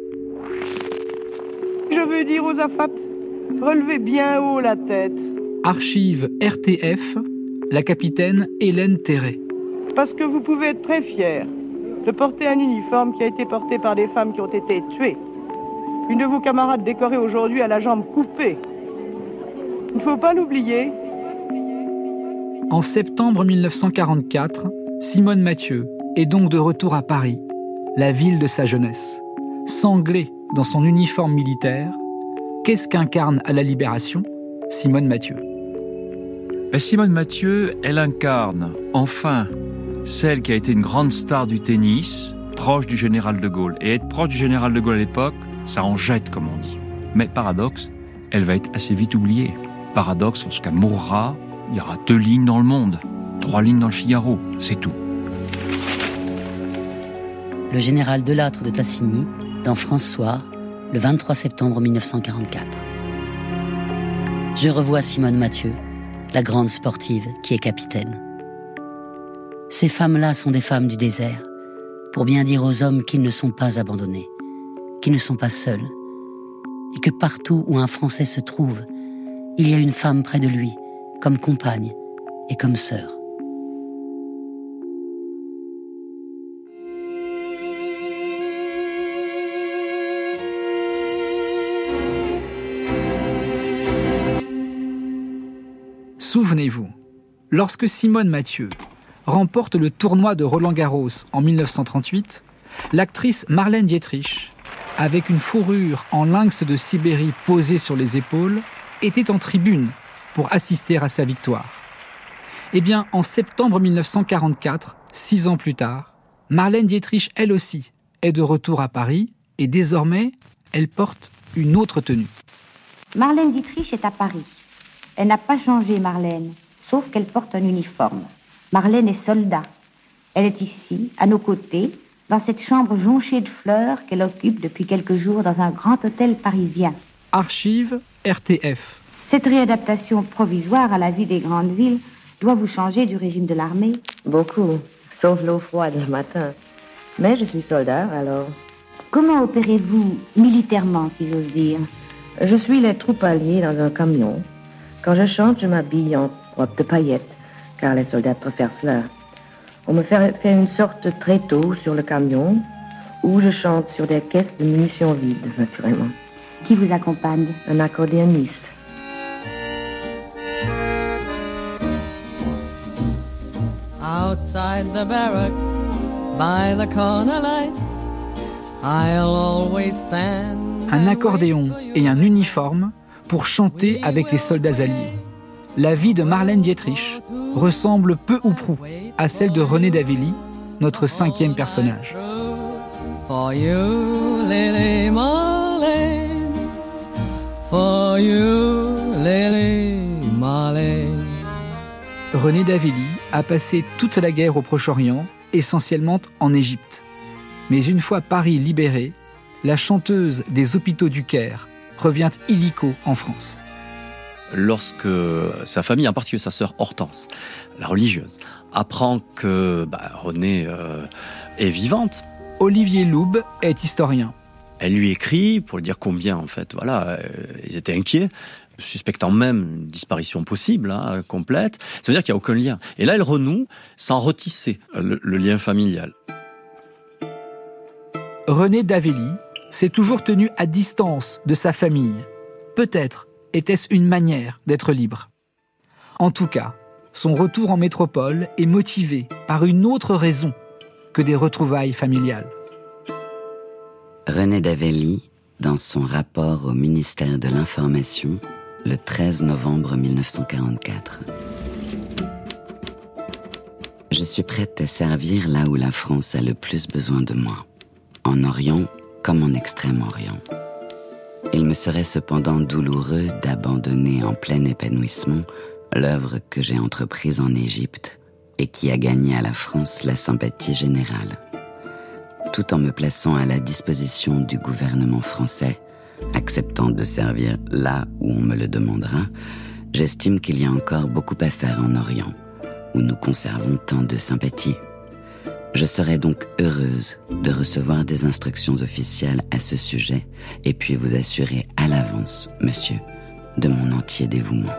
Je veux dire aux AFAT, relevez bien haut la tête. Archive RTF, la capitaine Hélène Terret. Parce que vous pouvez être très fiers de porter un uniforme qui a été porté par des femmes qui ont été tuées. Une de vos camarades décorée aujourd'hui a la jambe coupée. Il ne faut pas l'oublier. En septembre 1944, Simone Mathieu est donc de retour à Paris, la ville de sa jeunesse. Sanglée dans son uniforme militaire, qu'est-ce qu'incarne à la Libération Simone Mathieu? Simone Mathieu, elle incarne enfin celle qui a été une grande star du tennis, proche du général de Gaulle. Et être proche du général de Gaulle à l'époque, ça en jette, comme on dit. Mais paradoxe, elle va être assez vite oubliée. Paradoxe, lorsqu'elle mourra, il y aura 2 lignes dans Le Monde, 3 lignes dans Le Figaro, c'est tout. Le général Delattre de Tassigny, dans François, le 23 septembre 1944. Je revois Simone Mathieu, la grande sportive qui est capitaine. Ces femmes-là sont des femmes du désert, pour bien dire aux hommes qu'ils ne sont pas abandonnés, qu'ils ne sont pas seuls, et que partout où un Français se trouve, il y a une femme près de lui, comme compagne et comme sœur. Souvenez-vous, lorsque Simone Mathieu remporte le tournoi de Roland-Garros en 1938, l'actrice Marlène Dietrich, avec une fourrure en lynx de Sibérie posée sur les épaules, était en tribune pour assister à sa victoire. Eh bien, en septembre 1944, 6 ans plus tard, Marlène Dietrich, elle aussi, est de retour à Paris et désormais, elle porte une autre tenue. Marlène Dietrich est à Paris. Elle n'a pas changé, Marlène, sauf qu'elle porte un uniforme. Marlène est soldat. Elle est ici, à nos côtés, dans cette chambre jonchée de fleurs qu'elle occupe depuis quelques jours dans un grand hôtel parisien. Archive RTF. Cette réadaptation provisoire à la vie des grandes villes doit vous changer du régime de l'armée? Beaucoup, sauf l'eau froide le matin. Mais je suis soldat, alors... Comment opérez-vous militairement, si j'ose dire? Je suis les troupes alliées dans un camion. Quand je chante, je m'habille en robe de paillettes, car les soldats préfèrent cela. On me fait une sorte de tréteau sur le camion, où je chante sur des caisses de munitions vides, naturellement. Qui vous accompagne? Un accordéoniste. Outside the barracks, by the corner light, I'll always stand. Un accordéon et un uniforme pour chanter avec les soldats alliés. La vie de Marlène Dietrich ressemble peu ou prou à celle de René Davelli, notre 5e personnage. For you, Lily Marlene. For you, Lily Marlene. René Davelli a passé toute la guerre au Proche-Orient, essentiellement en Égypte. Mais une fois Paris libéré, la chanteuse des hôpitaux du Caire revient illico en France. Lorsque sa famille, en particulier sa sœur Hortense, la religieuse, apprend que Renée est vivante. Olivier Loub est historien. Elle lui écrit pour lui dire combien, en fait, ils étaient inquiets, suspectant même une disparition possible, complète. Ça veut dire qu'il n'y a aucun lien. Et là, elle renoue sans retisser le lien familial. René Davelli s'est toujours tenu à distance de sa famille. Peut-être était-ce une manière d'être libre. En tout cas, son retour en métropole est motivé par une autre raison que des retrouvailles familiales. René Davelli, dans son rapport au ministère de l'Information, le 13 novembre 1944. Je suis prête à servir là où la France a le plus besoin de moi, en Orient comme en Extrême-Orient. Il me serait cependant douloureux d'abandonner en plein épanouissement l'œuvre que j'ai entreprise en Égypte et qui a gagné à la France la sympathie générale. tout en me plaçant à la disposition du gouvernement français, acceptant de servir là où on me le demandera, j'estime qu'il y a encore beaucoup à faire en Orient, où nous conservons tant de sympathie. Je serai donc heureuse de recevoir des instructions officielles à ce sujet et puis vous assurer à l'avance, monsieur, de mon entier dévouement.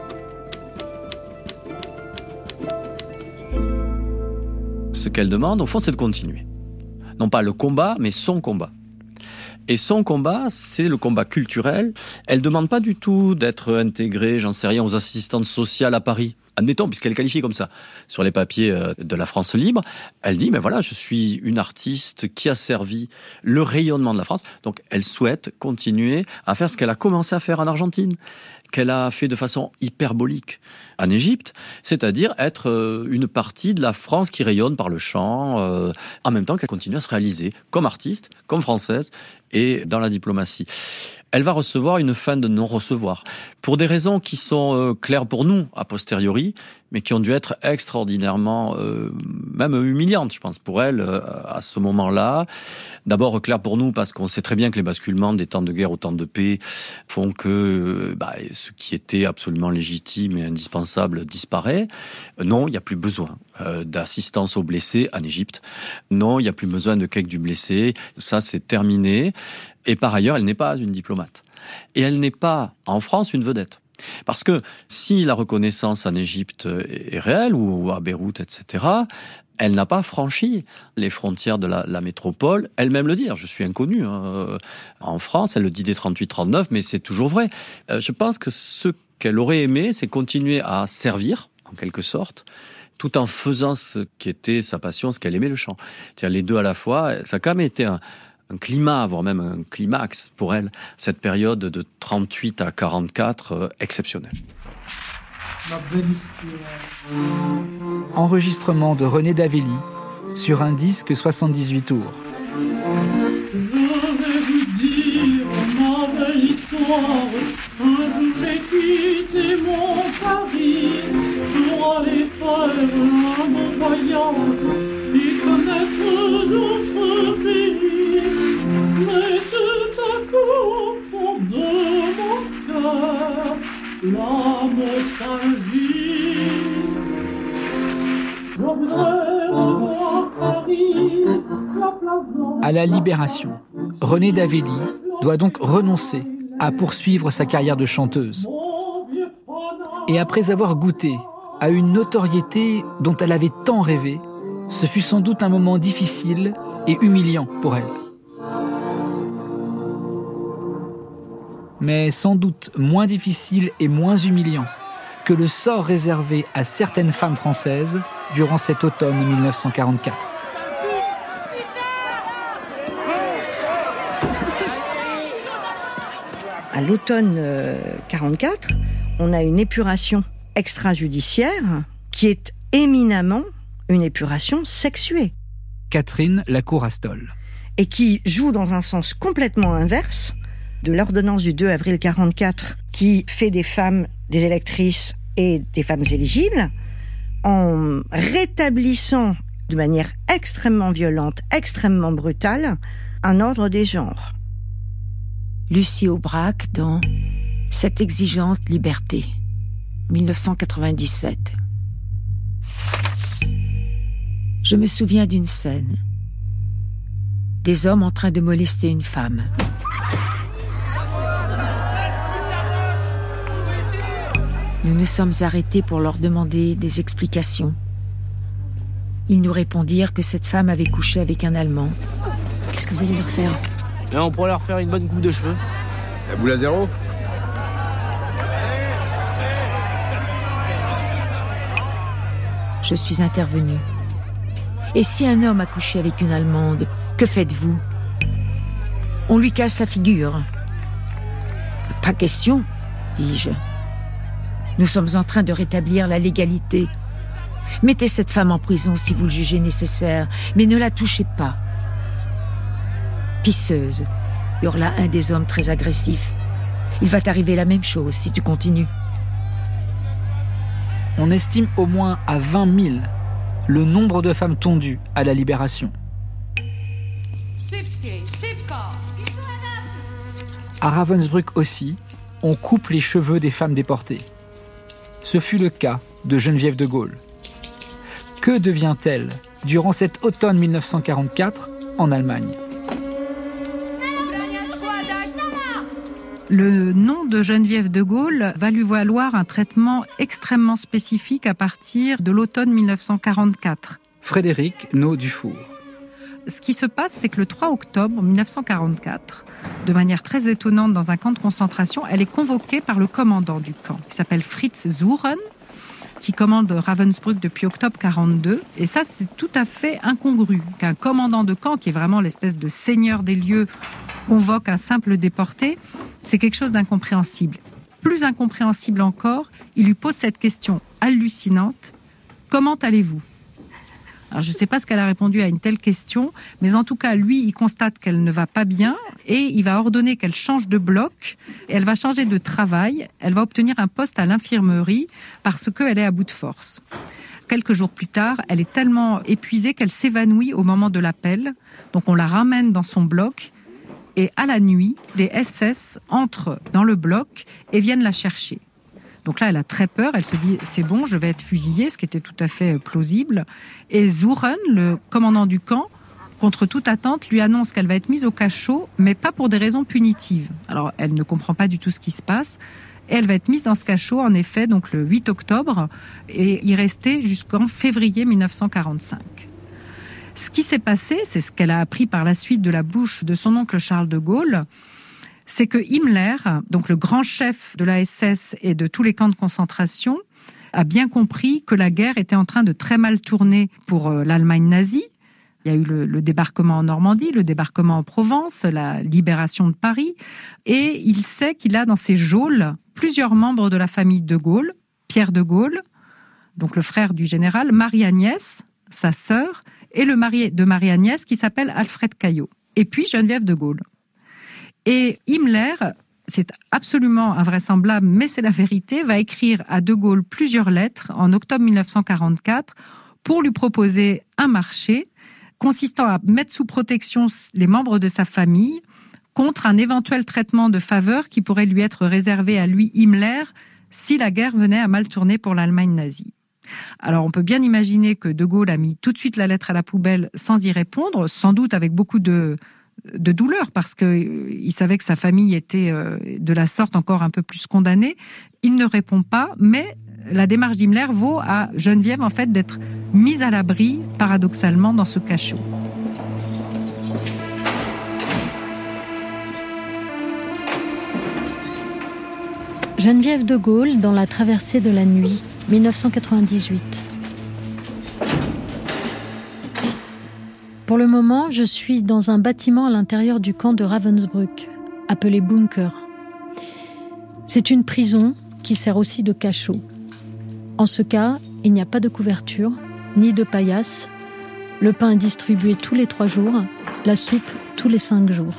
Ce qu'elle demande, au fond, c'est de continuer. Non pas le combat, mais son combat. Et son combat, c'est le combat culturel. Elle demande pas du tout d'être intégrée, j'en sais rien, aux assistantes sociales à Paris. Admettons, puisqu'elle qualifie comme ça, sur les papiers de la France libre, elle dit, mais voilà, je suis une artiste qui a servi le rayonnement de la France. Donc, elle souhaite continuer à faire ce qu'elle a commencé à faire en Argentine, qu'elle a fait de façon hyperbolique en Égypte, c'est-à-dire être une partie de la France qui rayonne par le chant, en même temps qu'elle continue à se réaliser comme artiste, comme française et dans la diplomatie. Elle va recevoir une fin de non-recevoir, pour des raisons qui sont claires pour nous, a posteriori, mais qui ont dû être extraordinairement, même humiliantes, je pense, pour elle, à ce moment-là. D'abord, clair pour nous, parce qu'on sait très bien que les basculements des temps de guerre aux temps de paix font que ce qui était absolument légitime et indispensable disparaît. Non, il n'y a plus besoin d'assistance aux blessés en Égypte. Non, il n'y a plus besoin de quai du blessé. Ça, c'est terminé. Et par ailleurs, elle n'est pas une diplomate. Et elle n'est pas, en France, une vedette. Parce que si la reconnaissance en Égypte est réelle, ou à Beyrouth, etc., elle n'a pas franchi les frontières de la métropole. Elle-même le dit, je suis inconnue en France, elle le dit dès 38-39, mais c'est toujours vrai. Je pense que ce qu'elle aurait aimé, c'est continuer à servir, en quelque sorte, tout en faisant ce qui était sa passion, ce qu'elle aimait, le chant. C'est-à-dire les deux à la fois, ça a quand même été un climat, voire même un climax pour elle, cette période de 38 à 44 exceptionnelle. Enregistrement de René Davelli sur un disque 78 tours. Je vais vous dire ma belle histoire. Un jour j'ai quitté mon Paris pour aller faire un voyage et connaître d'autres pays. Mais tout à coup, au fond de mon cœur, la nostalgie. Je voudrais revoir Paris, la place blanche. À la Libération, René Davelli doit donc renoncer à poursuivre sa carrière de chanteuse. Et après avoir goûté à une notoriété dont elle avait tant rêvé, ce fut sans doute un moment difficile et humiliant pour elle. Mais sans doute moins difficile et moins humiliant que le sort réservé à certaines femmes françaises durant cet automne 1944. À l'automne 44, on a une épuration extrajudiciaire qui est éminemment une épuration sexuée. Catherine Lacour-Astol. Et qui joue dans un sens complètement inverse de l'ordonnance du 2 avril 44 qui fait des femmes des électrices et des femmes éligibles, en rétablissant de manière extrêmement violente, extrêmement brutale, un ordre des genres. Lucie Aubrac dans Cette exigeante liberté, 1997. Je me souviens d'une scène. Des hommes en train de molester une femme. Nous nous sommes arrêtés pour leur demander des explications. Ils nous répondirent que cette femme avait couché avec un Allemand. Qu'est-ce que vous allez leur faire ? On pourrait leur faire une bonne coupe de cheveux. La boule à zéro ? Je suis intervenue. Et si un homme a couché avec une Allemande, que faites-vous ? On lui casse la figure. Pas question, dis-je. Nous sommes en train de rétablir la légalité. Mettez cette femme en prison si vous le jugez nécessaire, mais ne la touchez pas. Pisseuse, hurla un des hommes très agressifs. Il va t'arriver la même chose si tu continues. On estime au moins à 20 000 le nombre de femmes tondues à la Libération. Si À Ravensbrück aussi, on coupe les cheveux des femmes déportées. Ce fut le cas de Geneviève de Gaulle. Que devient-elle durant cet automne 1944 en Allemagne ? Le nom de Geneviève de Gaulle va lui valoir un traitement extrêmement spécifique à partir de l'automne 1944. Frédéric Naud-Dufour. Ce qui se passe, c'est que le 3 octobre 1944, de manière très étonnante dans un camp de concentration, elle est convoquée par le commandant du camp, qui s'appelle Fritz Suren, qui commande Ravensbrück depuis octobre 42. Et ça, c'est tout à fait incongru qu'un commandant de camp, qui est vraiment l'espèce de seigneur des lieux, convoque un simple déporté. C'est quelque chose d'incompréhensible. Plus incompréhensible encore, il lui pose cette question hallucinante. Comment allez-vous ? Alors, je ne sais pas ce qu'elle a répondu à une telle question, mais en tout cas, lui, il constate qu'elle ne va pas bien et il va ordonner qu'elle change de bloc. Elle va changer de travail. Elle va obtenir un poste à l'infirmerie parce qu'elle est à bout de force. Quelques jours plus tard, elle est tellement épuisée qu'elle s'évanouit au moment de l'appel. Donc, on la ramène dans son bloc et à la nuit, des SS entrent dans le bloc et viennent la chercher. Donc là, elle a très peur, elle se dit « c'est bon, je vais être fusillée », ce qui était tout à fait plausible. Et Suren, le commandant du camp, contre toute attente, lui annonce qu'elle va être mise au cachot, mais pas pour des raisons punitives. Alors, elle ne comprend pas du tout ce qui se passe. Et elle va être mise dans ce cachot, en effet, donc le 8 octobre, et y rester jusqu'en février 1945. Ce qui s'est passé, c'est ce qu'elle a appris par la suite de la bouche de son oncle Charles de Gaulle, c'est que Himmler, donc le grand chef de la SS et de tous les camps de concentration, a bien compris que la guerre était en train de très mal tourner pour l'Allemagne nazie. Il y a eu le débarquement en Normandie, le débarquement en Provence, la libération de Paris. Et il sait qu'il a dans ses geôles plusieurs membres de la famille de Gaulle, Pierre de Gaulle, donc le frère du général, Marie-Agnès, sa sœur, et le mari de Marie-Agnès qui s'appelle Alfred Caillot. Et puis Geneviève de Gaulle. Et Himmler, c'est absolument invraisemblable, mais c'est la vérité, va écrire à De Gaulle plusieurs lettres en octobre 1944 pour lui proposer un marché consistant à mettre sous protection les membres de sa famille contre un éventuel traitement de faveur qui pourrait lui être réservé à lui, Himmler, si la guerre venait à mal tourner pour l'Allemagne nazie. Alors on peut bien imaginer que De Gaulle a mis tout de suite la lettre à la poubelle sans y répondre, sans doute avec beaucoup de douleur, parce qu'il savait que sa famille était de la sorte encore un peu plus condamnée. Il ne répond pas, mais la démarche d'Himmler vaut à Geneviève en fait d'être mise à l'abri, paradoxalement, dans ce cachot. Geneviève de Gaulle dans La traversée de la nuit, 1998. Pour le moment, je suis dans un bâtiment à l'intérieur du camp de Ravensbrück, appelé Bunker. C'est une prison qui sert aussi de cachot. En ce cas, il n'y a pas de couverture, ni de paillasse. Le pain est distribué tous les 3 jours, la soupe tous les 5 jours.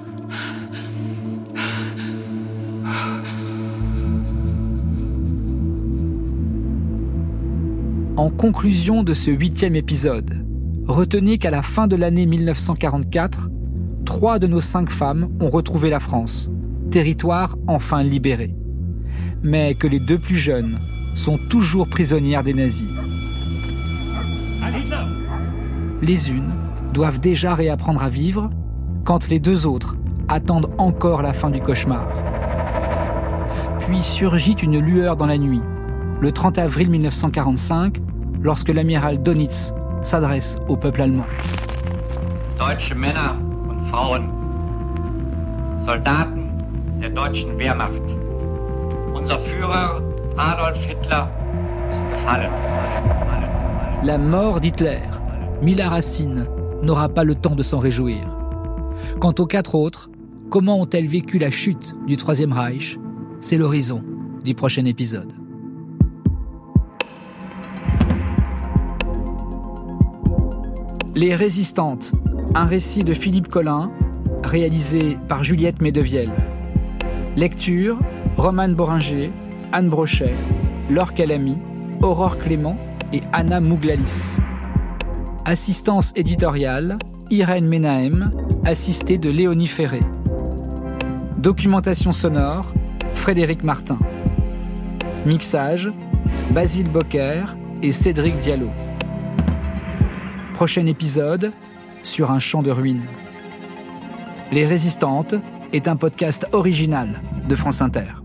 En conclusion de ce 8e épisode, retenez qu'à la fin de l'année 1944, 3 de nos 5 femmes ont retrouvé la France, territoire enfin libéré. Mais que les 2 plus jeunes sont toujours prisonnières des nazis. Les unes doivent déjà réapprendre à vivre, quand les 2 autres attendent encore la fin du cauchemar. Puis surgit une lueur dans la nuit, le 30 avril 1945, lorsque l'amiral Dönitz s'adresse au peuple allemand. Deutsche Männer und Frauen, Soldaten der deutschen Wehrmacht. Unser Führer Adolf Hitler ist gefallen. La mort d'Hitler, Mila Racine, n'aura pas le temps de s'en réjouir. Quant aux 4 autres, comment ont-elles vécu la chute du Troisième Reich ? C'est l'horizon du prochain épisode. Les Résistantes, un récit de Philippe Collin, réalisé par Juliette Medevielle. Lecture, Romane Boringer, Anne Brochet, Laure Calamy, Aurore Clément et Anna Mouglalis. Assistance éditoriale, Irène Menahem, assisté de Léonie Ferré. Documentation sonore, Frédéric Martin. Mixage, Basile Bocquer et Cédric Diallo. Prochain épisode, sur un champ de ruines. Les Résistantes est un podcast original de France Inter.